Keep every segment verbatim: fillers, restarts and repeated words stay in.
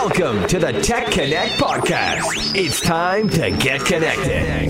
Welcome to the Tech Connect podcast. It's time to get connected.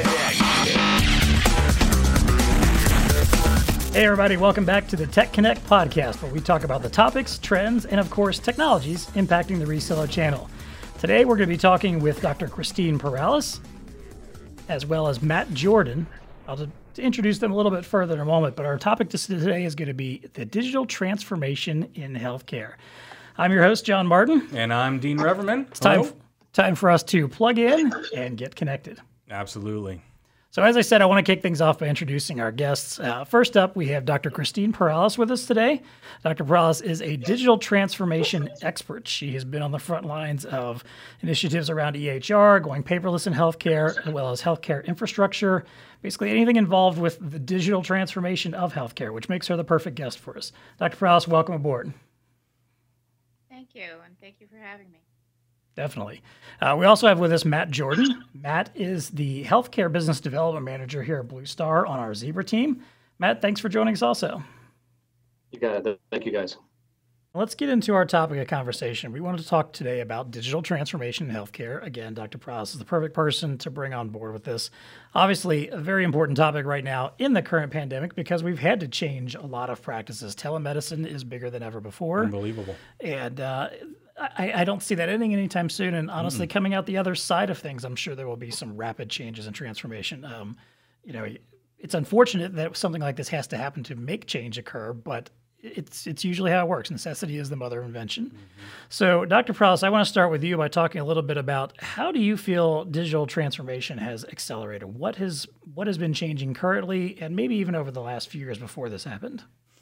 Hey everybody, welcome back to the Tech Connect podcast, where we talk about the topics, trends, and of course, technologies impacting the reseller channel. Today, we're going to be talking with Doctor Christine Perales, as well as Matt Jordan. I'll just introduce them a little bit further in a moment, but our topic today is going to be the digital transformation in healthcare. I'm your host, John Martin. And I'm Dean Reverman. It's time, time for us to plug in and get connected. Absolutely. So as I said, I want to kick things off by introducing our guests. Uh, first up, we have Doctor Christine Perales with us today. Doctor Perales is a digital transformation expert. She has been on the front lines of initiatives around E H R, going paperless in healthcare, as well as healthcare infrastructure, basically anything involved with the digital transformation of healthcare, which makes her the perfect guest for us. Doctor Perales, welcome aboard. Thank you, and thank you for having me. Definitely. Uh, we also have with us Matt Jordan. Matt is the Healthcare Business Development Manager here at Blue Star on our Zebra team. Matt, thanks for joining us also. You got it. Thank you, guys. Let's get into our topic of conversation. We wanted to talk today about digital transformation in healthcare. Again, Doctor Perales is the perfect person to bring on board with this. Obviously, a very important topic right now in the current pandemic because we've had to change a lot of practices. Telemedicine is bigger than ever before. Unbelievable. And uh, I, I don't see that ending anytime soon. And honestly, mm-hmm. coming out the other side of things, I'm sure there will be some rapid changes and transformation. Um, you know, it's unfortunate that something like this has to happen to make change occur, but it's it's usually how it works. Necessity is the mother of invention. Mm-hmm. So, Doctor Perales, I want to start with you by talking a little bit about how do you feel digital transformation has accelerated? What has what has been changing currently, and maybe even over the last few years before this happened?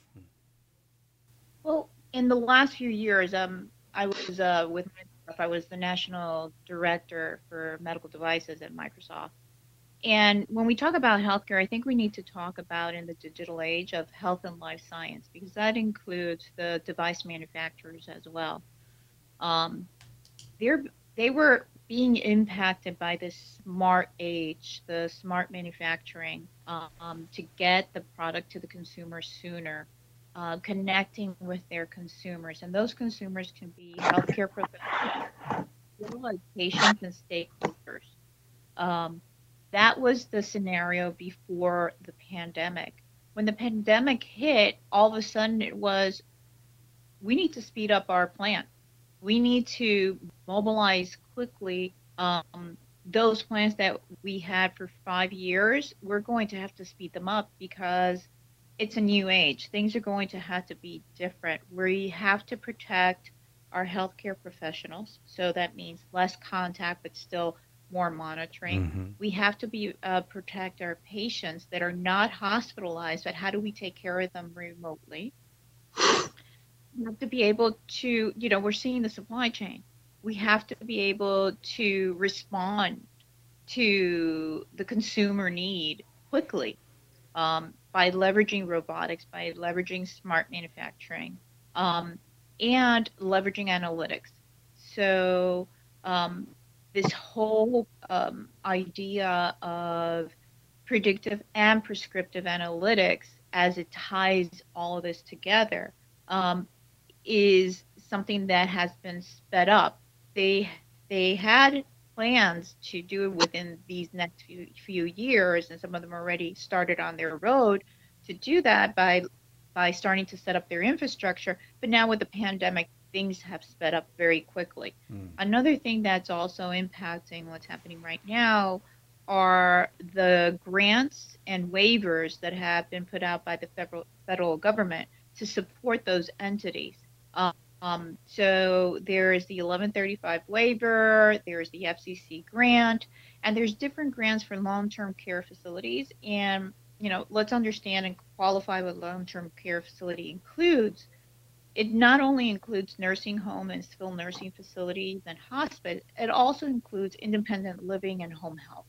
Well, in the last few years, um, I was uh, with Microsoft. I was the national director for medical devices at Microsoft. And when we talk about healthcare, I think we need to talk about in the digital age of health and life science, because that includes the device manufacturers as well. Um, they're, they were being impacted by this smart age, the smart manufacturing, um, to get the product to the consumer sooner, uh, connecting with their consumers. And those consumers can be healthcare professionals, as well as patients and stakeholders. Um, That was the scenario before the pandemic. When the pandemic hit, all of a sudden it was, we need to speed up our plan. We need to mobilize quickly. Um, those plans that we had for five years, we're going to have to speed them up because it's a new age. Things are going to have to be different. We have to protect our healthcare professionals. So that means less contact, but still more monitoring. Mm-hmm. We have to be uh, protect our patients that are not hospitalized, but how do we take care of them remotely? We have to be able to, you know, we're seeing the supply chain. We have to be able to respond to the consumer need quickly um, by leveraging robotics, by leveraging smart manufacturing, um, and leveraging analytics. So, um, this whole um, idea of predictive and prescriptive analytics as it ties all of this together um, is something that has been sped up. They they had plans to do it within these next few, few years, and some of them already started on their road to do that by by starting to set up their infrastructure. But now with the pandemic, things have sped up very quickly. Mm. Another thing that's also impacting what's happening right now are the grants and waivers that have been put out by the federal federal government to support those entities. Um, um, so there is the eleven thirty-five waiver, there's the F C C grant, and there's different grants for long-term care facilities. And, you know, let's understand and qualify what long-term care facility includes. It not only includes nursing home and skilled nursing facilities and hospice, it also includes independent living and home health.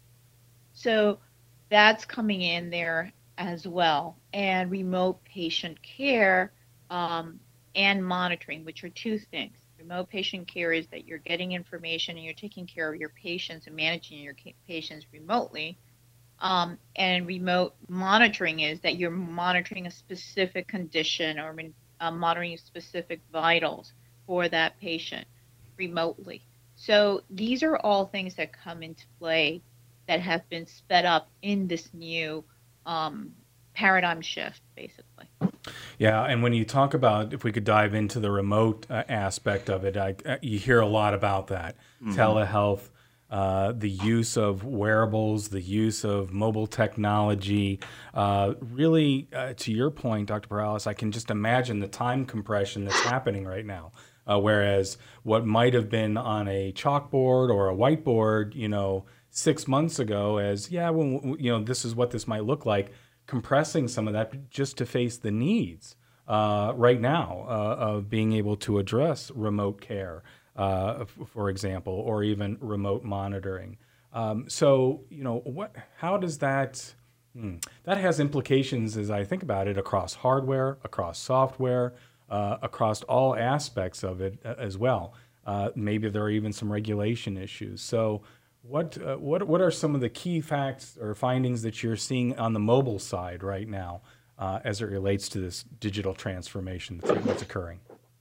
So that's coming in there as well. And remote patient care um, and monitoring, which are two things. Remote patient care is that you're getting information and you're taking care of your patients and managing your patients remotely. Um, and remote monitoring is that you're monitoring a specific condition or uh, monitoring specific vitals for that patient. remotely. So these are all things that come into play that have been sped up in this new um, paradigm shift, basically. Yeah, and when you talk about, if we could dive into the remote uh, aspect of it, I, uh, you hear a lot about that. Mm-hmm. Telehealth, uh, the use of wearables, the use of mobile technology. Uh, really, uh, to your point, Doctor Perales, I can just imagine the time compression that's happening right now. Uh, whereas what might have been on a chalkboard or a whiteboard, you know, six months ago as, yeah, well, you know, this is what this might look like, compressing some of that just to face the needs uh, right now uh, of being able to address remote care, uh, f- for example, or even remote monitoring. Um, so, you know, what? How does that? Hmm, that has implications, as I think about it, across hardware, across software, uh, across all aspects of it uh, as well. Uh, maybe there are even some regulation issues. So. What uh, what what are some of the key facts or findings that you're seeing on the mobile side right now uh, as it relates to this digital transformation that's, that's occurring?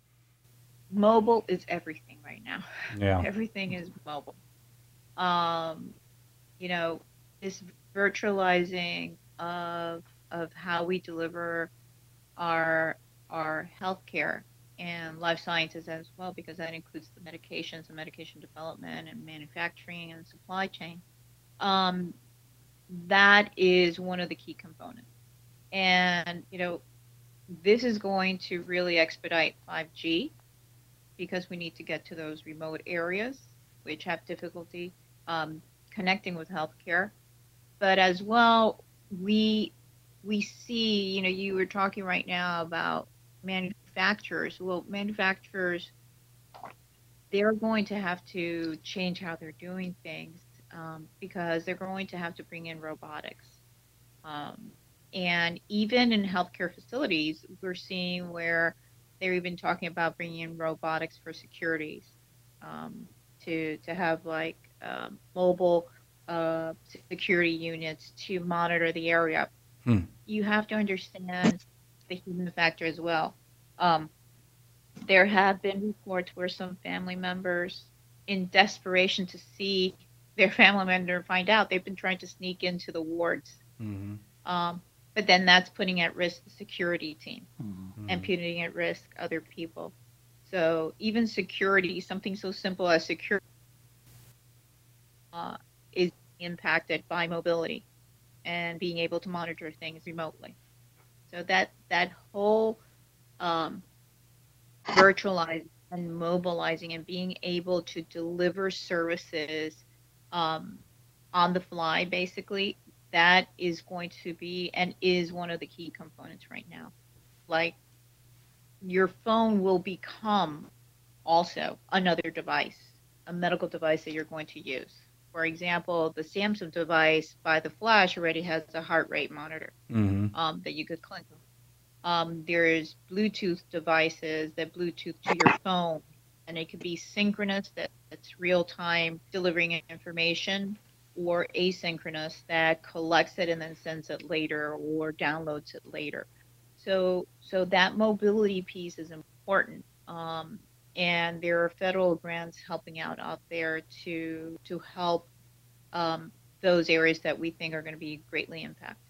Mobile is everything right now. Yeah, everything is mobile. Um, you know, this virtualizing of of how we deliver our our healthcare and life sciences as well, because that includes the medications and medication development and manufacturing and supply chain. Um, that is one of the key components. And, you know, this is going to really expedite five G because we need to get to those remote areas which have difficulty um, connecting with healthcare. But as well, we we see, you know, you were talking right now about manufacturers. Well, manufacturers, they're going to have to change how they're doing things um, because they're going to have to bring in robotics. Um, and even in healthcare facilities, we're seeing where they're even talking about bringing in robotics for securities um, to to have like um, mobile uh, security units to monitor the area. Hmm. You have to understand the human factor as well. Um, there have been reports where some family members, in desperation to see their family member find out, they've been trying to sneak into the wards. Mm-hmm. Um, but then that's putting at risk the security team mm-hmm. and putting at risk other people. So even security, something so simple as security, uh, is impacted by mobility and being able to monitor things remotely. So that that whole um, virtualizing and mobilizing and being able to deliver services um, on the fly, basically, that is going to be and is one of the key components right now. Like your phone will become also another device, a medical device that you're going to use. For example, the Samsung device by the Flash already has a heart rate monitor mm-hmm. um, that you could click on. Um, there's Bluetooth devices that Bluetooth to your phone, and it could be synchronous, that it's real time delivering information, or asynchronous that collects it and then sends it later or downloads it later. So, so that mobility piece is important. Um, and there are federal grants helping out out there to to help um, those areas that we think are going to be greatly impacted.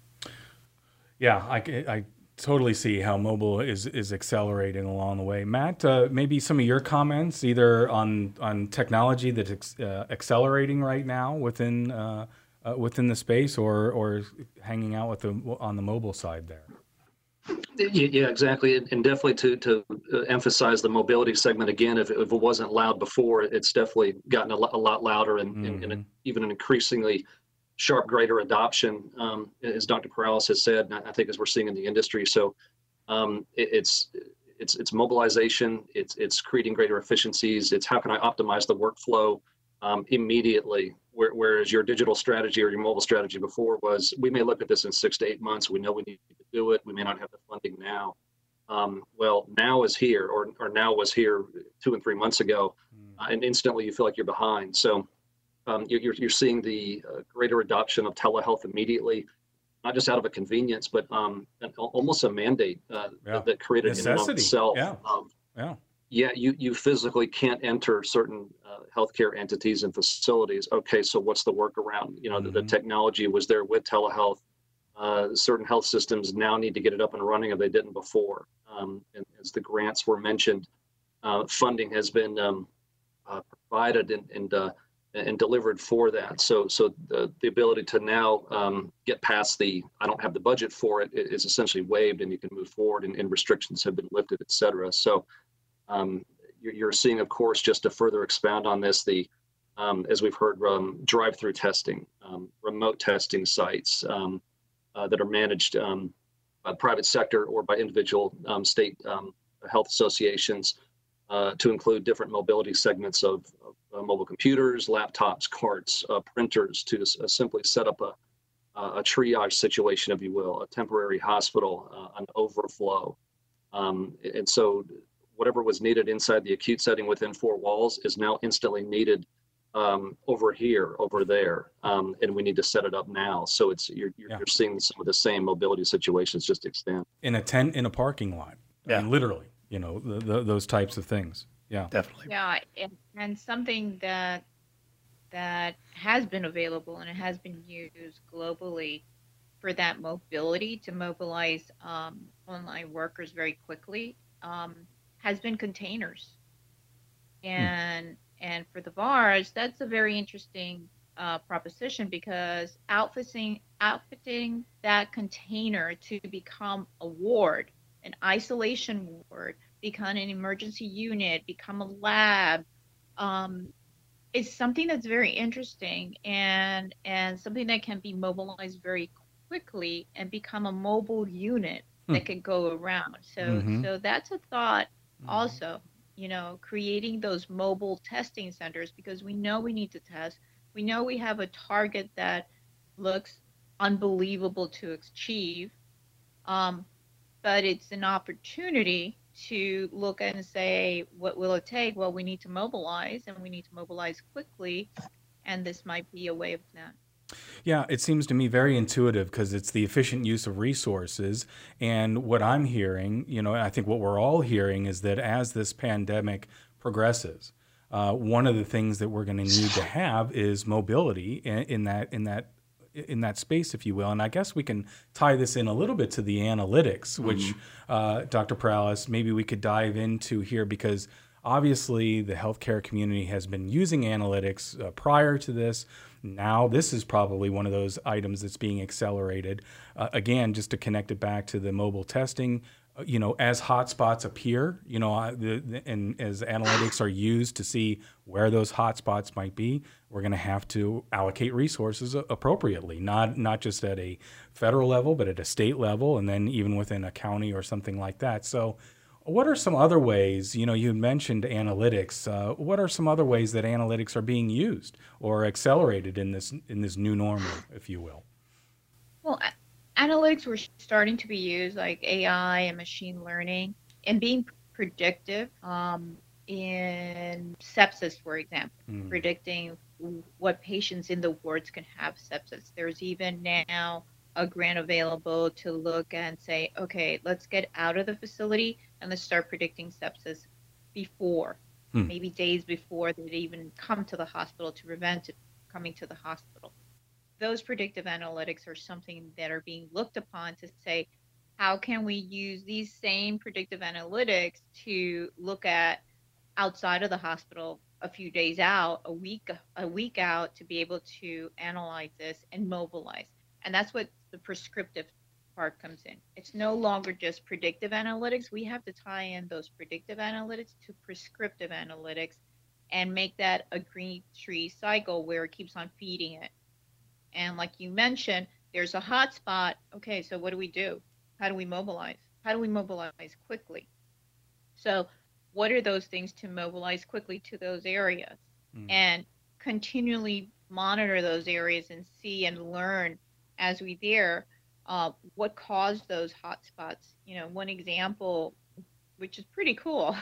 Yeah, I, I totally see how mobile is is accelerating along the way. Matt, uh, maybe some of your comments either on on technology that's uh, accelerating right now within uh, uh, within the space, or or hanging out with the on the mobile side there. Yeah, exactly, and definitely to to emphasize the mobility segment again. If, if it wasn't loud before, it's definitely gotten a lot, a lot louder, and, mm-hmm. and, and a, even an increasingly sharp, greater adoption, um, as Doctor Perales has said, and I think as we're seeing in the industry. So um, it, it's it's it's mobilization. It's it's creating greater efficiencies. It's how can I optimize the workflow um, immediately. Whereas your digital strategy or your mobile strategy before was, we may look at this in six to eight months. We know we need to do it. We may not have the funding now. Um, well, now is here, or or now was here two and three months ago, uh, and instantly you feel like you're behind. So um, you're you're seeing the uh, greater adoption of telehealth immediately, not just out of a convenience, but um, an, almost a mandate uh, yeah. that, that created in and of itself. Yeah. Um, yeah. yeah, you, you physically can't enter certain uh, healthcare entities and facilities. Okay, so what's the workaround? You know, mm-hmm. the, the technology was there with telehealth. Uh, certain health systems now need to get it up and running if they didn't before. Um, and as the grants were mentioned, uh, funding has been um, uh, provided and and, uh, and delivered for that. So so the, the ability to now um, get past the I don't have the budget for it is essentially waived, and you can move forward, and, and restrictions have been lifted, et cetera. So um, you're, you're seeing, of course, just to further expound on this, the um, as we've heard, um, drive-through testing, um, remote testing sites um, uh, that are managed um, by the private sector or by individual um, state um, health associations. Uh, to include different mobility segments of, of uh, mobile computers, laptops, carts, uh, printers, to uh, simply set up a, a triage situation, if you will, a temporary hospital, uh, an overflow. Um, and so whatever was needed inside the acute setting within four walls is now instantly needed um, over here, over there, um, and we need to set it up now. So it's you're, you're, yeah. you're seeing some of the same mobility situations just extend. In a tent in a parking lot, yeah. I mean, literally. You know, the, the, those types of things. Yeah, definitely. Yeah, and, and something that that has been available and it has been used globally for that mobility to mobilize um, online workers very quickly um, has been containers. And hmm. and for the V A Rs, that's a very interesting uh, proposition, because outfitting outfitting that container to become a ward, an isolation ward, become an emergency unit, become a lab, um, is something that's very interesting and and something that can be mobilized very quickly and become a mobile unit hmm. that can go around. So mm-hmm. so that's a thought also, you know, creating those mobile testing centers, because we know we need to test. We know we have a target that looks unbelievable to achieve. Um, But it's an opportunity to look and say, what will it take? Well, we need to mobilize, and we need to mobilize quickly. And this might be a way of that. Yeah, it seems to me very intuitive, because it's the efficient use of resources. And what I'm hearing, you know, I think what we're all hearing is that as this pandemic progresses, uh, one of the things that we're going to need to have is mobility in, in that in that. in that space, if you will. And I guess we can tie this in a little bit to the analytics, mm-hmm. which uh, Doctor Perales, maybe we could dive into here, because obviously the healthcare community has been using analytics uh, prior to this. Now this is probably one of those items that's being accelerated. Uh, again, just to connect it back to the mobile testing, you know, as hotspots appear, you know, the, the, and as analytics are used to see where those hotspots might be, we're going to have to allocate resources appropriately, not not just at a federal level, but at a state level, and then even within a county or something like that. So what are some other ways, you know, you mentioned analytics, uh, what are some other ways that analytics are being used or accelerated in this in this new normal, if you will? Well, I- Analytics were starting to be used, like A I and machine learning, and being predictive um, in sepsis, for example, mm. predicting what patients in the wards can have sepsis. There's even now a grant available to look and say, okay, let's get out of the facility and let's start predicting sepsis before, mm. maybe days before they even come to the hospital, to prevent it coming to the hospital. Those predictive analytics are something that are being looked upon to say, how can we use these same predictive analytics to look at outside of the hospital a few days out, a week, a week out, to be able to analyze this and mobilize. And that's what the prescriptive part comes in. It's no longer just predictive analytics. We have to tie in those predictive analytics to prescriptive analytics and make that a green tree cycle where it keeps on feeding it. And like you mentioned, there's a hot spot. Okay, so what do we do? How do we mobilize? How do we mobilize quickly? So what are those things to mobilize quickly to those areas? Mm. And continually monitor those areas and see and learn as we there uh, what caused those hot spots. You know, one example, which is pretty cool,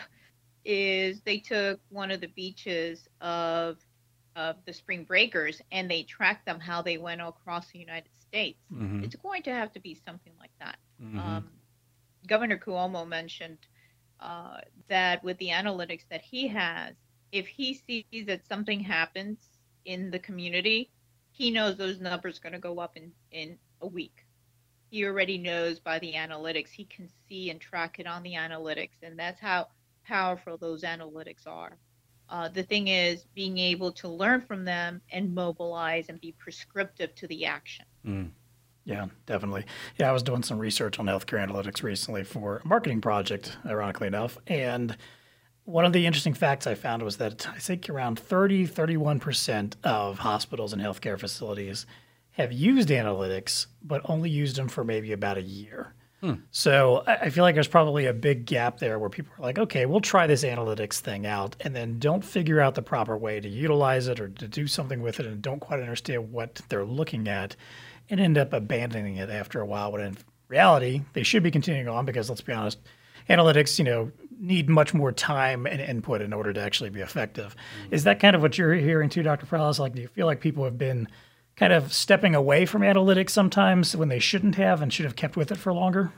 is they took one of the beaches of of the spring breakers and they tracked them how they went across the United States. Mm-hmm. It's going to have to be something like that. Mm-hmm. Um, Governor Cuomo mentioned uh, that with the analytics that he has, if he sees that something happens in the community, he knows those numbers are going to go up in, in a week. He already knows by the analytics. He can see and track it on the analytics, and that's how powerful those analytics are. Uh, the thing is being able to learn from them and mobilize and be prescriptive to the action. Mm. Yeah, definitely. Yeah, I was doing some research on healthcare analytics recently for a marketing project, ironically enough. And one of the interesting facts I found was that I think around thirty, thirty-one percent of hospitals and healthcare facilities have used analytics, but only used them for maybe about a year. Hmm. So I feel like there's probably a big gap there where people are like, okay, we'll try this analytics thing out, and then don't figure out the proper way to utilize it or to do something with it and don't quite understand what they're looking at and end up abandoning it after a while. But in reality, they should be continuing on because, let's be honest, analytics, you know, need much more time and input in order to actually be effective. Mm-hmm. Is that kind of what you're hearing too, Doctor Perales? Like, do you feel like people have been kind of stepping away from analytics sometimes when they shouldn't have and should have kept with it for longer?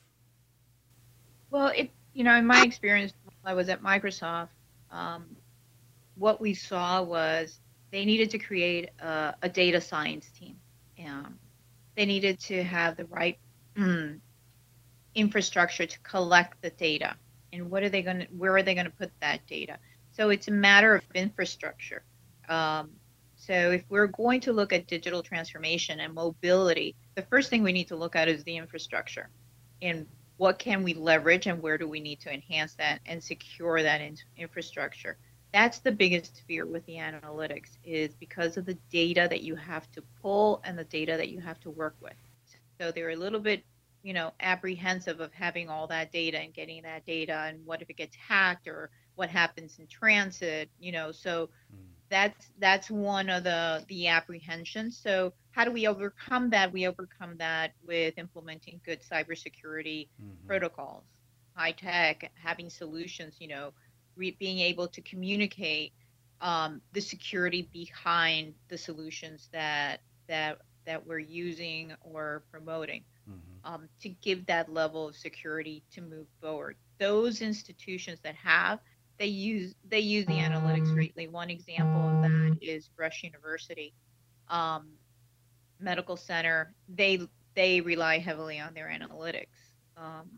Well, it, you know, in my experience, while I was at Microsoft, um, what we saw was they needed to create a, a data science team. Um, they needed to have the right mm, infrastructure to collect the data. And what are they going to, where are they going to put that data? So it's a matter of infrastructure. Um, so if we're going to look at digital transformation and mobility, the first thing we need to look at is the infrastructure. And what can we leverage and where do we need to enhance that and secure that in infrastructure? That's the biggest fear with the analytics, is because of the data that you have to pull and the data that you have to work with. So they're a little bit, you know, apprehensive of having all that data and getting that data, and what if it gets hacked or what happens in transit, you know, so mm. that's that's one of the the apprehensions. So how do we overcome that? We overcome that with implementing good cybersecurity mm-hmm. protocols, high tech, having solutions, you know, re- being able to communicate um, the security behind the solutions that that that we're using or promoting. Mm-hmm. Um, to give that level of security to move forward. Those institutions that have, they use they use the analytics greatly. One example of that is Rush University um, Medical Center. They they rely heavily on their analytics, um,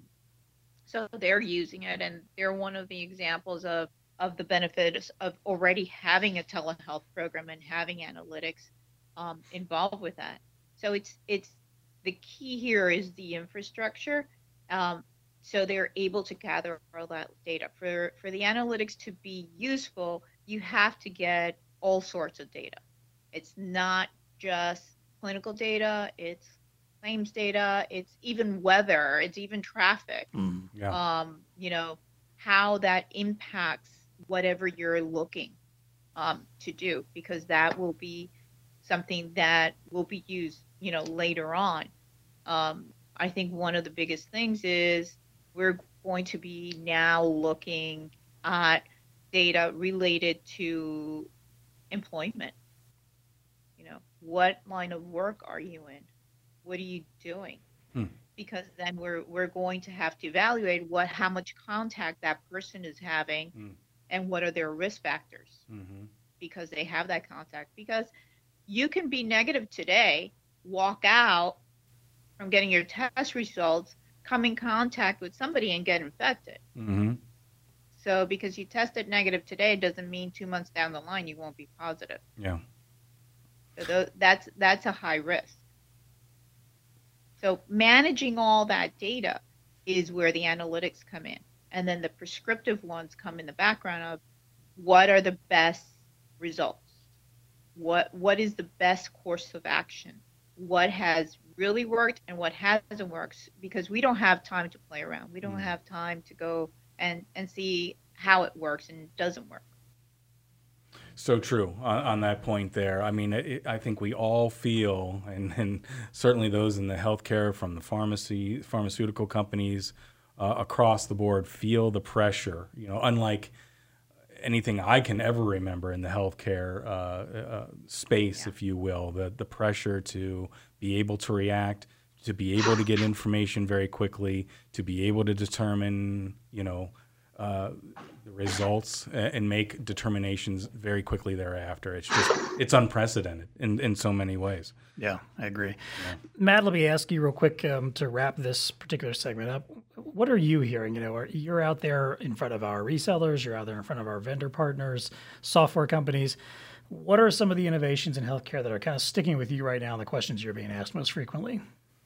so they're using it, and they're one of the examples of of the benefits of already having a telehealth program and having analytics um, involved with that. So it's it's the key here is the infrastructure, um, so they're able to gather all that data. For for the analytics to be useful, you have to get all sorts of data. It's not just clinical data, it's claims data, it's even weather, it's even traffic. Mm, yeah. Um, you know, how that impacts whatever you're looking um, to do, because that will be something that will be used, you know, later on. Um, I think one of the biggest things is we're going to be now looking at data related to employment. You know, what line of work are you in? What are you doing? Hmm. Because then we're we're going to have to evaluate what how much contact that person is having hmm. and what are their risk factors mm-hmm. because they have that contact. Because you can be negative today, walk out from getting your test results, come in contact with somebody and get infected. Mm-hmm. So because you tested negative today doesn't mean two months down the line you won't be positive. Yeah. So th- that's that's a high risk. So managing all that data is where the analytics come in. And then the prescriptive ones come in the background of what are the best results? What what is the best course of action? What has really worked and what hasn't worked, because we don't have time to play around. We don't mm. have time to go and, and see how it works and doesn't work. So true on, on that point there. I mean, it, I think we all feel, and, and certainly those in the healthcare, from the pharmacy, pharmaceutical companies uh, across the board, feel the pressure, you know, unlike anything I can ever remember in the healthcare uh, uh, space, yeah. if you will, the the pressure to be able to react, to be able to get information very quickly, to be able to determine, you know, uh, the results and make determinations very quickly thereafter. It's just, it's unprecedented in, in so many ways. Yeah, I agree. Yeah. Matt, let me ask you real quick um, to wrap this particular segment up. What are you hearing? You know, are, you're out there in front of our resellers, you're out there in front of our vendor partners, software companies. What are some of the innovations in healthcare that are kind of sticking with you right now, and the questions you're being asked most frequently?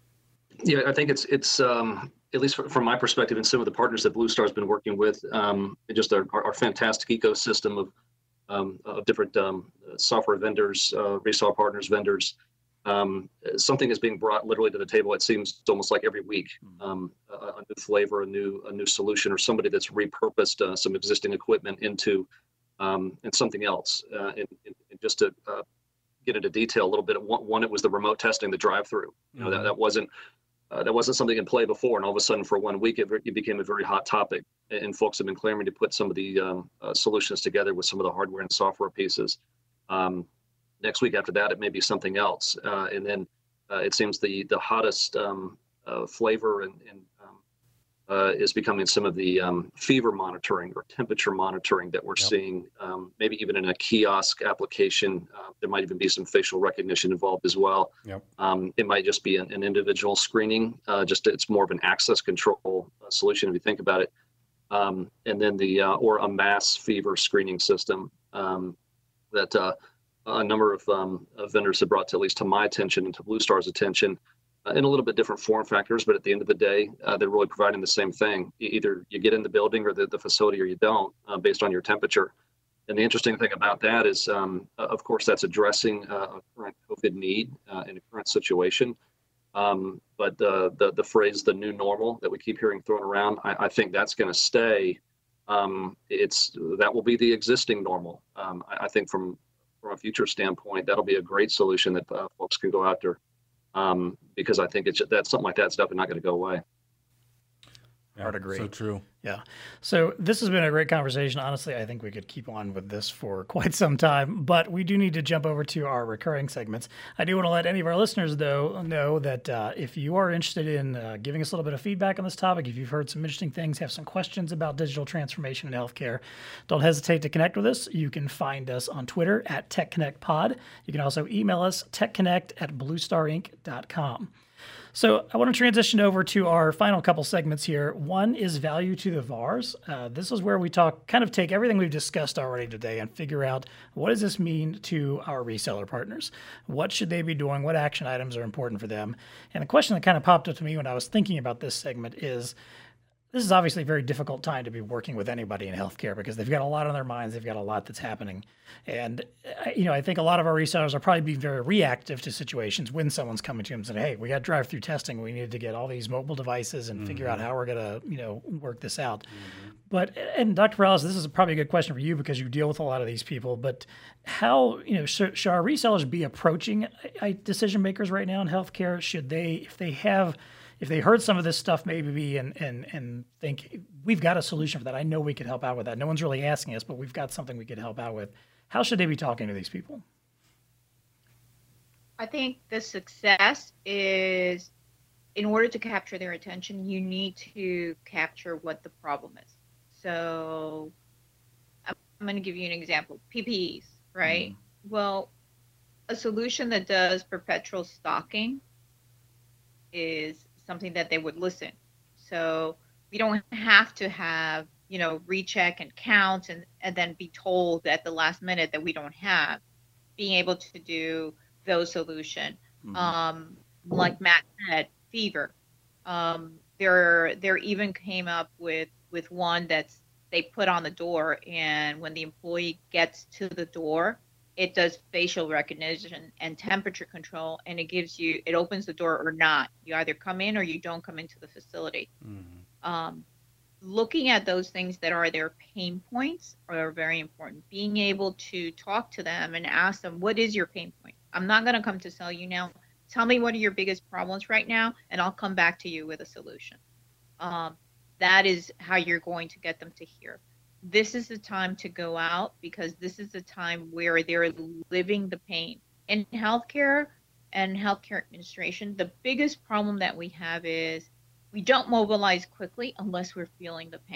Yeah, I think it's, it's um, at least from my perspective and some of the partners that Blue Star has been working with, um, just our, our, our fantastic ecosystem of, um, of different um, software vendors, uh, reseller partners, vendors. Um, something is being brought literally to the table. It seems almost like every week, um, a, a new flavor, a new a new solution, or somebody that's repurposed uh, some existing equipment into um, and something else. Uh, and, and just to uh, get into detail a little bit, one, one it was the remote testing, the drive-through. You know, mm-hmm. that that wasn't uh, that wasn't something in play before, and all of a sudden, for one week, it, it became a very hot topic. And folks have been clamoring to put some of the um, uh, solutions together with some of the hardware and software pieces. Um, Next week after that, it may be something else. Uh, and then uh, it seems the the hottest um, uh, flavor and, and um, uh, is becoming some of the um, fever monitoring or temperature monitoring that we're yep. seeing, um, maybe even in a kiosk application. Uh, there might even be some facial recognition involved as well. Yep. Um, it might just be an, an individual screening. Uh, just it's more of an access control uh, solution if you think about it. Um, and then the uh, or a mass fever screening system um, that. Uh, A number of um, uh, vendors have brought to at least to my attention and to Blue Star's attention uh, in a little bit different form factors, but at the end of the day, uh, they're really providing the same thing. Either you get in the building or the, the facility or you don't uh, based on your temperature. And the interesting thing about that is, um, uh, of course, that's addressing uh, a current COVID need uh, in a current situation. Um, but the, the, the phrase, the new normal that we keep hearing thrown around, I, I think that's going to stay. Um, it's that will be the existing normal. Um, I, I think from From a future standpoint, that'll be a great solution that uh, folks can go after, um, because I think it's that something like that's definitely not going to go away. Yeah, Hard agree. So true. Yeah. So this has been a great conversation. Honestly, I think we could keep on with this for quite some time, but we do need to jump over to our recurring segments. I do want to let any of our listeners, though, know that uh, if you are interested in uh, giving us a little bit of feedback on this topic, if you've heard some interesting things, have some questions about digital transformation in healthcare, don't hesitate to connect with us. You can find us on Twitter at TechConnectPod. You can also email us, techconnect at bluestar inc dot com. So I want to transition over to our final couple segments here. One is value to the V A Rs. Uh, this is where we talk, kind of take everything we've discussed already today and figure out what does this mean to our reseller partners? What should they be doing? What action items are important for them? And the question that kind of popped up to me when I was thinking about this segment is, this is obviously a very difficult time to be working with anybody in healthcare because they've got a lot on their minds. They've got a lot that's happening. And, you know, I think a lot of our resellers are probably being very reactive to situations when someone's coming to them and saying, hey, we got drive-through testing. We need to get all these mobile devices and mm-hmm. figure out how we're going to, you know, work this out. Mm-hmm. But, and Doctor Perales, this is probably a good question for you because you deal with a lot of these people, but how, you know, should, should our resellers be approaching uh, decision makers right now in healthcare? Should they, if they have, if they heard some of this stuff maybe and, and, and think we've got a solution for that, I know we could help out with that. No one's really asking us, but we've got something we could help out with. How should they be talking to these people? I think the success is, in order to capture their attention, you need to capture what the problem is. So I'm going to give you an example. P P Es, right? Mm. Well, a solution that does perpetual stocking is something that they would listen. So we don't have to have, you know, recheck and count and, and then be told at the last minute that we don't have. Being able to do those solution. Mm-hmm. Um, like Matt said, fever. Um, there, there even came up with, with one that's they put on the door, and when the employee gets to the door, it does facial recognition and temperature control, and it gives you, it opens the door or not. You either come in or you don't come into the facility. Mm-hmm. Um, looking at those things that are their pain points are very important. Being able to talk to them and ask them, what is your pain point? I'm not going to come to sell you now. Tell me what are your biggest problems right now, and I'll come back to you with a solution. Um, that is how you're going to get them to hear. This is the time to go out because this is the time where they're living the pain. In healthcare and healthcare administration, the biggest problem that we have is we don't mobilize quickly unless we're feeling the pain.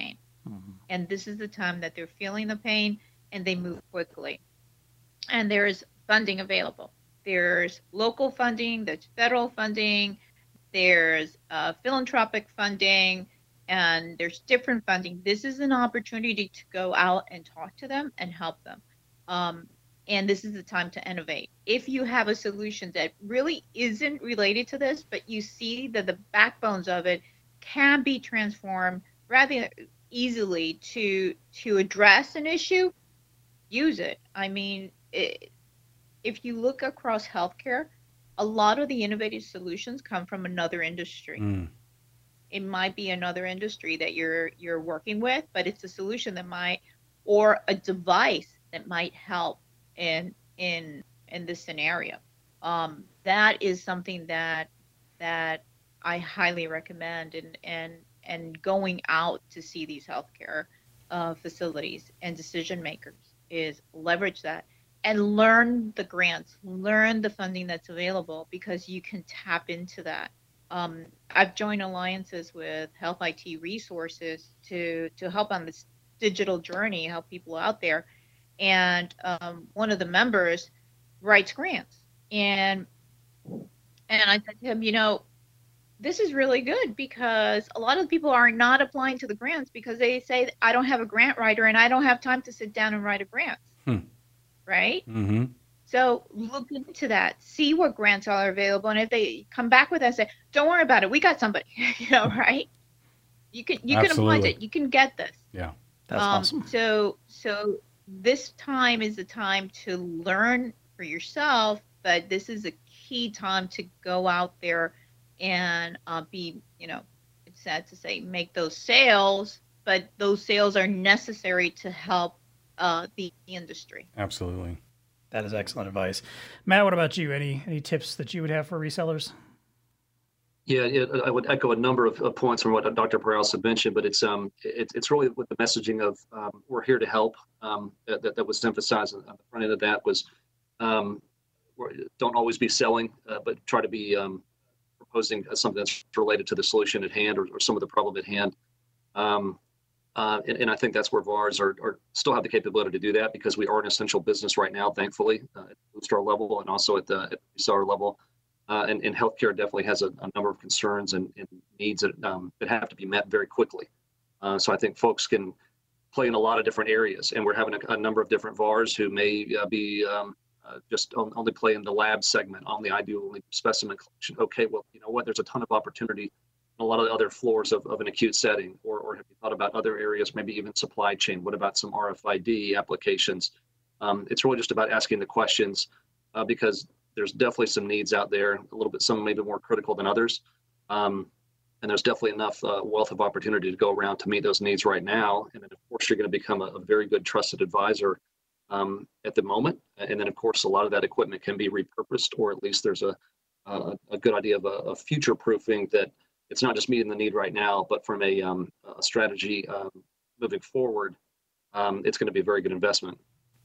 Mm-hmm. And this is the time that they're feeling the pain and they move quickly. And there's funding available. There's local funding, there's federal funding, there's uh, philanthropic funding, and there's different funding. This is an opportunity to go out and talk to them and help them. Um, and this is the time to innovate. If you have a solution that really isn't related to this, but you see that the backbones of it can be transformed rather easily to to address an issue, use it. I mean, it, if you look across healthcare, a lot of the innovative solutions come from another industry. Mm. It might be another industry that you're you're working with, but it's a solution that might, or a device that might help in in in this scenario. Um, that is something that that I highly recommend, and and and going out to see these healthcare uh, facilities and decision makers is leverage that and learn the grants, learn the funding that's available, because you can tap into that. Um, I've joined alliances with Health I T Resources to to help on this digital journey, help people out there. And um, one of the members writes grants, and and I said to him, you know, this is really good, because a lot of people are not applying to the grants because they say, I don't have a grant writer and I don't have time to sit down and write a grant. Hmm. Right? Mm-hmm. So look into that, see what grants are available, and if they come back with us, say, don't worry about it, we got somebody, you know, right? You can you Absolutely. can apply it, you can get this. Yeah, that's um, awesome. So so this time is the time to learn for yourself, but this is a key time to go out there and uh, be, you know, it's sad to say, make those sales, but those sales are necessary to help uh, the industry. Absolutely. That is excellent advice. Matt, what about you? Any any tips that you would have for resellers? Yeah, yeah, I would echo a number of, of points from what Doctor Perales had mentioned, but it's um it, it's really with the messaging of um, we're here to help um, that, that, that was emphasized on the front end of that was um, don't always be selling, uh, but try to be um, proposing something that's related to the solution at hand, or, or some of the problem at hand. Um, Uh, and, and I think that's where V A Rs are, are still have the capability to do that, because we are an essential business right now, thankfully, uh, at the Blue Star level and also at the, at the reseller level. Uh, and, and healthcare definitely has a, a number of concerns and, and needs that, um, that have to be met very quickly. Uh, so I think folks can play in a lot of different areas, and we're having a, a number of different V A Rs who may uh, be um, uh, just on, only play in the lab segment, on the ideal only specimen collection. Okay, well, you know what? There's a ton of opportunity a lot of the other floors of, of an acute setting, or, or have you thought about other areas, maybe even supply chain? What about some R F I D applications? Um, it's really just about asking the questions, uh, because there's definitely some needs out there, a little bit, some maybe more critical than others. Um, and there's definitely enough uh, wealth of opportunity to go around to meet those needs right now. And then of course, you're going to become a, a very good trusted advisor um, at the moment. And then of course, a lot of that equipment can be repurposed, or at least there's a, a, a good idea of a, a future proofing that it's not just meeting the need right now, but from a, um, a strategy um, moving forward, um, it's going to be a very good investment.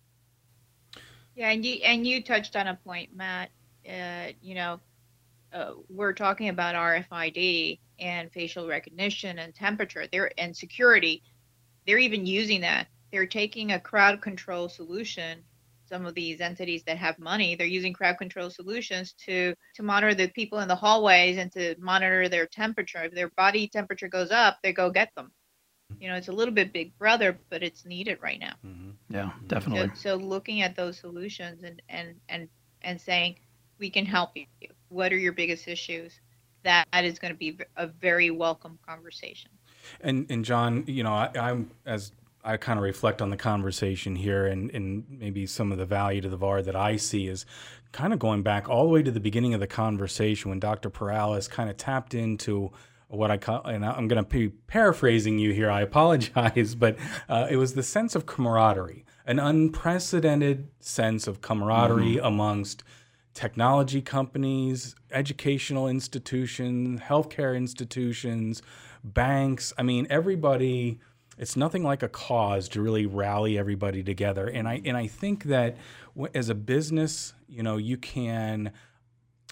Yeah, and you and you touched on a point, Matt. Uh, you know, uh, we're talking about R F I D and facial recognition and temperature. They're and security. They're even using that. They're taking a crowd control solution. Some of these entities that have money, they're using crowd control solutions to to monitor the people in the hallways and to monitor their temperature. If their body temperature goes up, they go get them. You know, it's a little bit Big Brother, but it's needed right now. Mm-hmm. Yeah, definitely. So, so looking at those solutions and and and and saying, we can help you. What are your biggest issues? That is going to be a very welcome conversation. And and John, you know, I, I'm as I kind of reflect on the conversation here, and, and maybe some of the value to the V A R that I see is kind of going back all the way to the beginning of the conversation when Doctor Perales kind of tapped into what I call, and I'm going to be paraphrasing you here, I apologize, but uh, it was the sense of camaraderie, an unprecedented sense of camaraderie mm-hmm. amongst technology companies, educational institutions, healthcare institutions, banks. I mean, everybody... It's nothing like a cause to really rally everybody together. And I and I think that w- as a business, you know, you can,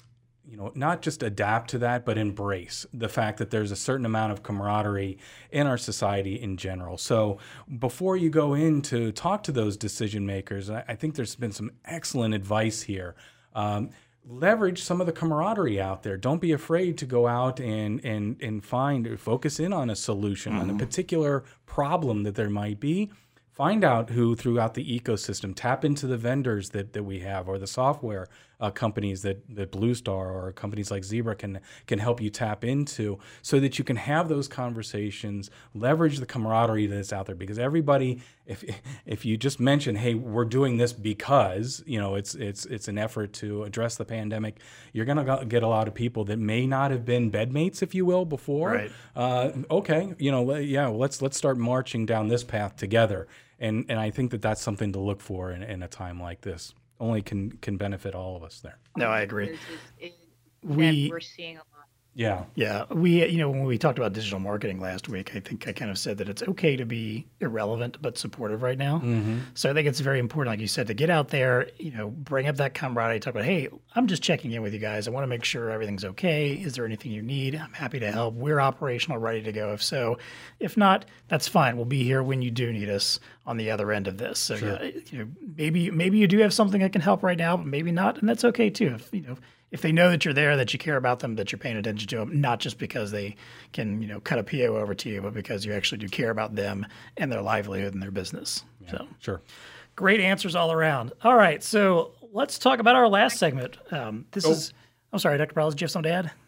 you know, not just adapt to that, but embrace the fact that there's a certain amount of camaraderie in our society in general. So before you go in to talk to those decision makers, I, I think there's been some excellent advice here. Um, leverage some of the camaraderie out there. Don't be afraid to go out and and and find or focus in on a solution, mm-hmm. on a particular problem that there might be. Find out who throughout the ecosystem, tap into the vendors that, that we have, or the software uh, companies that, that Blue Star or companies like Zebra can can help you tap into, so that you can have those conversations, leverage the camaraderie that's out there. Because everybody, if if you just mention, hey, we're doing this because, you know, it's it's it's an effort to address the pandemic, you're going to get a lot of people that may not have been bedmates, if you will, before. Right. Uh, okay, you know, yeah, let's let's start marching down this path together. And and I think that that's something to look for in, in a time like this. Only can can benefit all of us there. No, I agree. It's, it's, it's, we we're seeing a lot. Yeah. Yeah. We, you know, when we talked about digital marketing last week, I think I kind of said that it's okay to be irrelevant but supportive right now. Mm-hmm. So I think it's very important, like you said, to get out there, you know, bring up that camaraderie, talk about, hey, I'm just checking in with you guys. I want to make sure everything's okay. Is there anything you need? I'm happy to help. We're operational, ready to go. If so, if not, that's fine. We'll be here when you do need us on the other end of this. So, Sure. yeah, you know, maybe maybe you do have something that can help right now, but maybe not, and that's okay too. If you know. If they know that you're there, that you care about them, that you're paying attention to them, not just because they can, you know, cut a P O over to you, but because you actually do care about them and their livelihood and their business. Yeah, so, sure. Great answers all around. All right, so let's talk about our last segment. Um, this oh. is, I'm sorry, Doctor Perales, do you have something to add?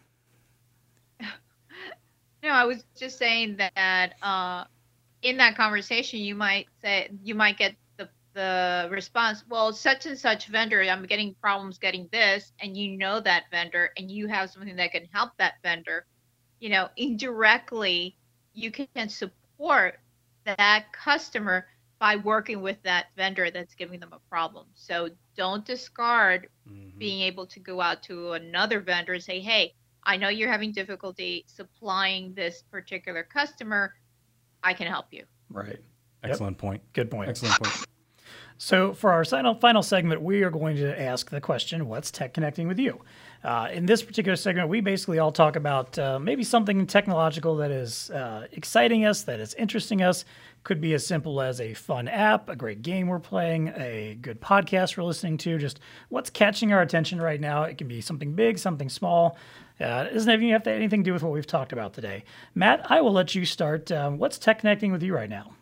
No, I was just saying that uh, in that conversation, you might say, you might get the response, well, such and such vendor, I'm getting problems getting this, and you know that vendor, and you have something that can help that vendor, you know, indirectly, you can support that customer by working with that vendor that's giving them a problem. So don't discard mm-hmm. being able to go out to another vendor and say, hey, I know you're having difficulty supplying this particular customer. I can help you. Right. Excellent yep. point. Good point. Excellent point. So for our final, final segment, we are going to ask the question, what's tech connecting with you? Uh, in this particular segment, we basically all talk about uh, maybe something technological that is uh, exciting us, that is interesting us. Could be as simple as a fun app, a great game we're playing, a good podcast we're listening to, just what's catching our attention right now. It can be something big, something small. Uh, it doesn't even have to have anything to do with what we've talked about today. Matt, I will let you start. Um, what's tech connecting with you right now?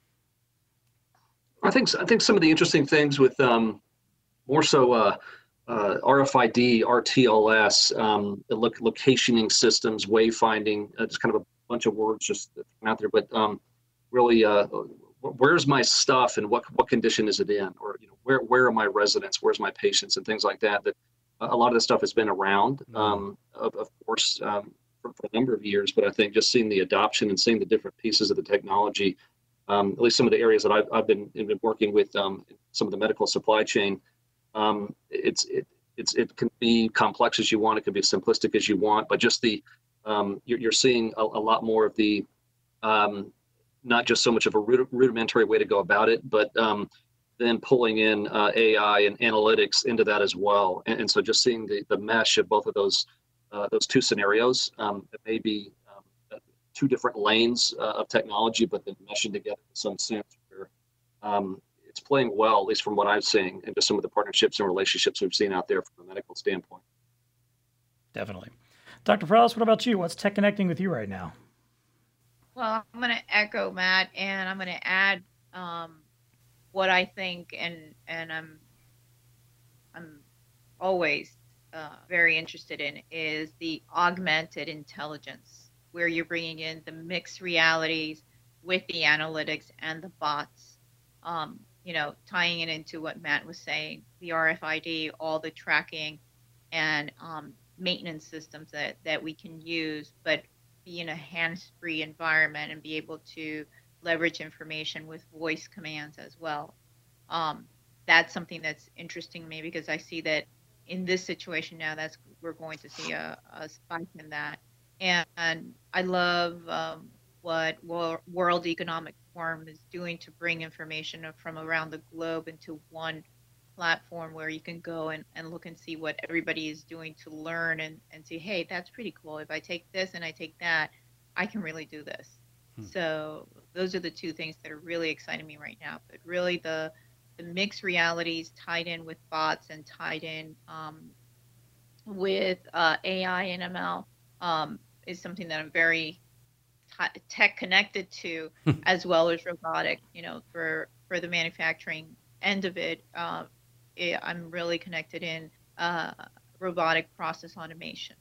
I think I think some of the interesting things with um, more so uh, uh, R F I D, R T L S, um, look, locationing systems, wayfinding. Uh, it's kind of a bunch of words just out there, but um, really, uh, where's my stuff and what what condition is it in, or you know, where where are my residents, where's my patients, and things like that. That a lot of this stuff has been around, um, of, of course, um, for, for a number of years. But I think just seeing the adoption and seeing the different pieces of the technology. Um, at least some of the areas that I've, I've been, been working with, um, some of the medical supply chain, um, it's it it's it can be complex as you want, it can be as simplistic as you want, but just the um, you're, you're seeing a, a lot more of the um, not just so much of a rudimentary way to go about it, but um, then pulling in uh, A I and analytics into that as well, and, and so just seeing the the mesh of both of those uh, those two scenarios, um, it may be two different lanes uh, of technology, but then meshing together in some sense where um, it's playing well, at least from what I'm seeing, and just some of the partnerships and relationships we've seen out there from a medical standpoint. Definitely. Doctor Perales, what about you? What's tech connecting with you right now? Well, I'm going to echo Matt, and I'm going to add um, what I think, and and I'm I'm always uh, very interested in is the augmented intelligence, where you're bringing in the mixed realities with the analytics and the bots, um, you know, tying it into what Matt was saying, the R F I D, all the tracking and um, maintenance systems that, that we can use, but be in a hands-free environment and be able to leverage information with voice commands as well. Um, that's something that's interesting to me, because I see that in this situation now, that's we're going to see a, a spike in that. And I love um, what World Economic Forum is doing to bring information from around the globe into one platform where you can go and, and look and see what everybody is doing to learn and, and see, hey, that's pretty cool. If I take this and I take that, I can really do this. Hmm. So those are the two things that are really exciting me right now. But really the the mixed realities tied in with bots and tied in um, with uh, A I and M L um, is something that I'm very t- tech connected to, as well as robotic. You know, for for the manufacturing end of it, uh, it I'm really connected in uh, robotic process automation.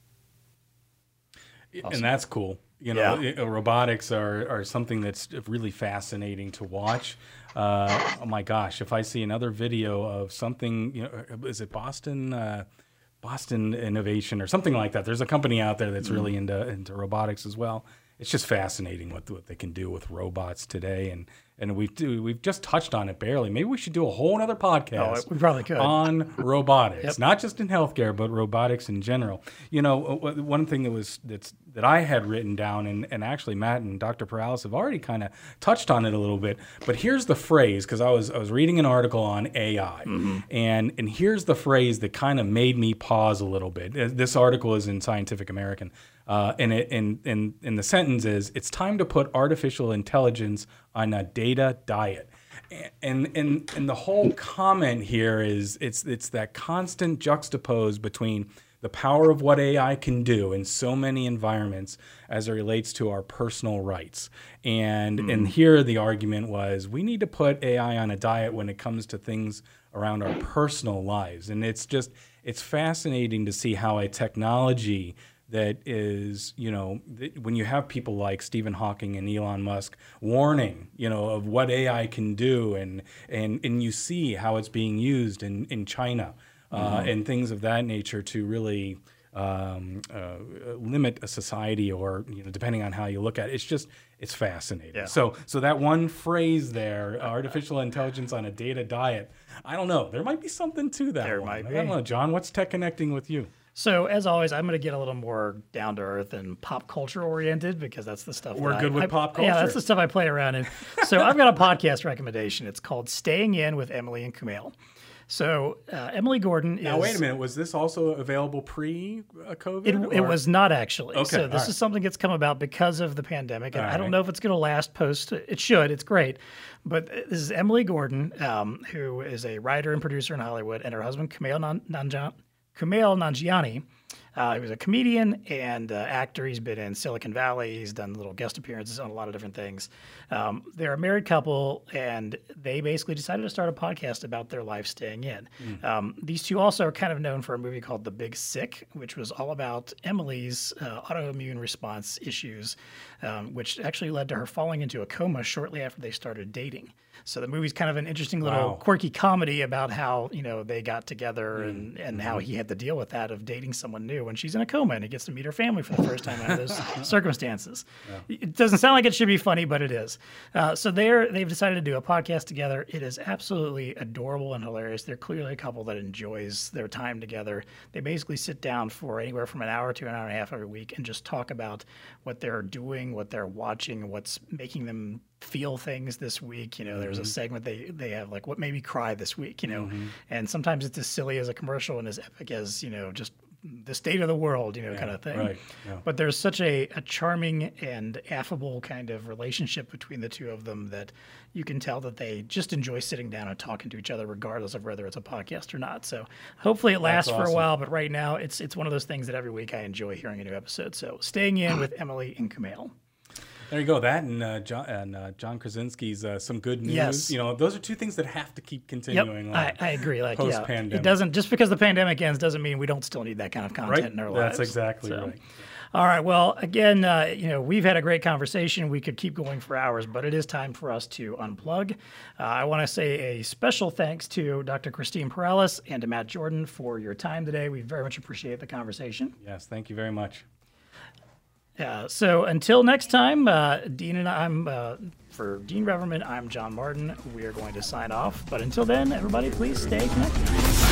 Awesome. And that's cool. You know, yeah. robotics are, are something that's really fascinating to watch. Uh, oh my gosh, if I see another video of something, you know, is it Boston, uh, Boston Innovation or something like that? There's a company out there that's mm-hmm. really into into robotics as well. It's just fascinating what what they can do with robots today, and and we've do, we've just touched on it barely. Maybe we should do a whole other podcast. Oh, we probably could. On robotics, yep. Not just in healthcare, but robotics in general. You know, one thing that was that's that I had written down, and, and actually Matt and Doctor Perales have already kind of touched on it a little bit. But here's the phrase, because I was I was reading an article on A I, mm-hmm. and and here's the phrase that kind of made me pause a little bit. This article is in Scientific American. Uh, and, it, and, and, and the sentence is, it's time to put artificial intelligence on a data diet. And, and, and the whole comment here is, it's, it's that constant juxtapose between the power of what A I can do in so many environments as it relates to our personal rights. And, mm. and here the argument was, we need to put A I on a diet when it comes to things around our personal lives. And it's just, it's fascinating to see how a technology that is, you know, when you have people like Stephen Hawking and Elon Musk warning, you know, of what A I can do, and and and you see how it's being used in in China uh, mm-hmm. and things of that nature to really um, uh, limit a society, or you know, depending on how you look at it, it's just it's fascinating. Yeah. So so that one phrase there, artificial intelligence on a data diet, I don't know, there might be something to that. There one. might be. I don't know, John. What's tech connecting with you? So, as always, I'm going to get a little more down to earth and pop culture oriented, because that's the stuff we're that good I, with I, pop culture. Yeah, that's the stuff I play around in. So, I've got a podcast recommendation. It's called Staying In with Emily and Kumail. So, uh, Emily Gordon is. Now, wait a minute. Was this also available pre-COVID? It, it was not actually. Okay, so, this right. is something that's come about because of the pandemic. And all I don't right. know if it's going to last post. It should. It's great. But this is Emily Gordon, um, who is a writer and producer in Hollywood, and her husband, Kumail Nanjiani. Kumail Nanjiani. Uh, he was a comedian and uh, actor. He's been in Silicon Valley. He's done little guest appearances on a lot of different things. Um, they're a married couple, and they basically decided to start a podcast about their life staying in. Mm. Um, these two also are kind of known for a movie called The Big Sick, which was all about Emily's uh, autoimmune response issues, um, which actually led to her falling into a coma shortly after they started dating. So the movie's kind of an interesting little wow. quirky comedy about how, you know, they got together mm. and, and mm-hmm. how he had to deal with that of dating someone new when she's in a coma and he gets to meet her family for the first time under those circumstances. Yeah. It doesn't sound like it should be funny, but it is. Uh, so they're, they've decided to do a podcast together. It is absolutely adorable and hilarious. They're clearly a couple that enjoys their time together. They basically sit down for anywhere from an hour to an hour and a half every week and just talk about what they're doing, what they're watching, what's making them feel things this week. You know, mm-hmm. there's a segment they, they have like, what made me cry this week, you know, mm-hmm. and sometimes it's as silly as a commercial and as epic as, you know, just the state of the world, you know, yeah, kind of thing. Right, yeah. But there's such a, a charming and affable kind of relationship between the two of them that you can tell that they just enjoy sitting down and talking to each other, regardless of whether it's a podcast or not. So hopefully it lasts awesome. for a while, but right now it's it's one of those things that every week I enjoy hearing a new episode. So Staying In with Emily and Kumail. There you go. That and uh, John, and, uh, John Krasinski's uh, Some Good News. Yes. You know, those are two things that have to keep continuing. Yep, like, I, I agree. Like, post-pandemic. yeah, it doesn't, just because the pandemic ends doesn't mean we don't still need that kind of content right? in our lives. That's exactly so. right. All right. Well, again, uh, you know, we've had a great conversation. We could keep going for hours, but it is time for us to unplug. Uh, I want to say a special thanks to Doctor Christine Perales and to Matt Jordan for your time today. We very much appreciate the conversation. Yes, thank you very much. Uh, so until next time, uh, Dean and I'm, uh, for Dean Reverman, I'm John Martin. We are going to sign off. But until then, everybody, please stay connected.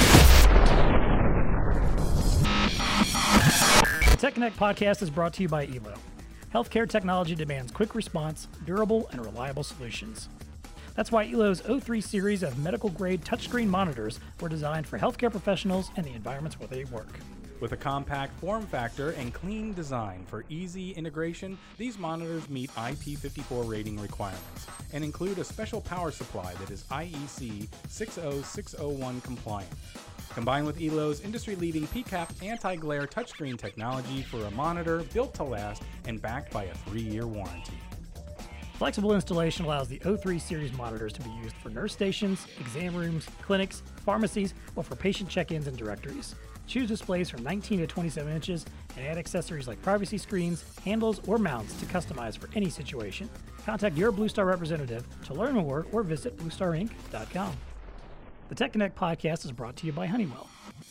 The Tech Connect podcast is brought to you by Elo. Healthcare technology demands quick response, durable, and reliable solutions. That's why E L O's O three series of medical-grade touchscreen monitors were designed for healthcare professionals and the environments where they work. With a compact form factor and clean design for easy integration, these monitors meet I P fifty-four rating requirements and include a special power supply that is I E C six oh six oh one compliant. Combined with E L O's industry-leading P CAP anti-glare touchscreen technology for a monitor built to last and backed by a three-year warranty. Flexible installation allows the O three series monitors to be used for nurse stations, exam rooms, clinics, pharmacies, or for patient check-ins and directories. Choose displays from nineteen to twenty-seven inches and add accessories like privacy screens, handles, or mounts to customize for any situation. Contact your Blue Star representative to learn more or visit blue star inc dot com. The Tech Connect podcast is brought to you by Honeywell.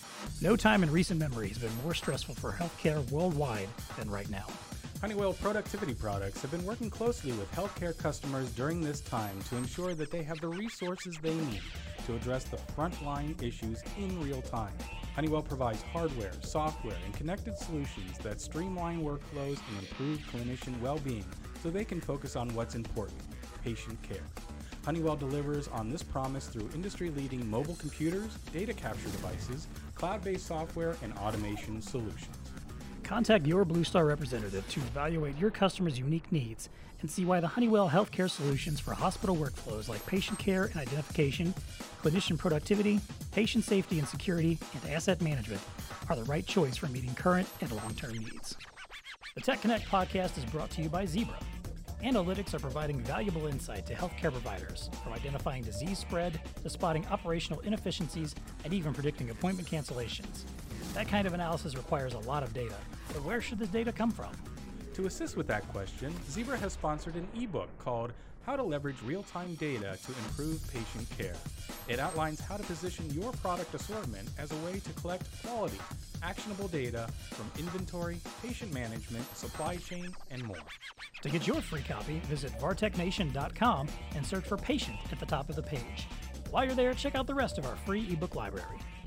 No time in recent memory has been more stressful for healthcare worldwide than right now. Honeywell productivity products have been working closely with healthcare customers during this time to ensure that they have the resources they need to address the frontline issues in real time. Honeywell provides hardware, software, and connected solutions that streamline workflows and improve clinician well-being so they can focus on what's important, patient care. Honeywell delivers on this promise through industry-leading mobile computers, data capture devices, cloud-based software, and automation solutions. Contact your Blue Star representative to evaluate your customer's unique needs and see why the Honeywell healthcare solutions for hospital workflows like patient care and identification, clinician productivity, patient safety and security, and asset management are the right choice for meeting current and long-term needs. The Tech Connect podcast is brought to you by Zebra. Analytics are providing valuable insight to healthcare providers, from identifying disease spread to spotting operational inefficiencies and even predicting appointment cancellations. That kind of analysis requires a lot of data, but where should this data come from? To assist with that question, Zebra has sponsored an ebook called How to Leverage Real-Time Data to Improve Patient Care. It outlines how to position your product assortment as a way to collect quality, actionable data from inventory, patient management, supply chain, and more. To get your free copy, visit vartech nation dot com and search for Patient at the top of the page. While you're there, check out the rest of our free ebook library.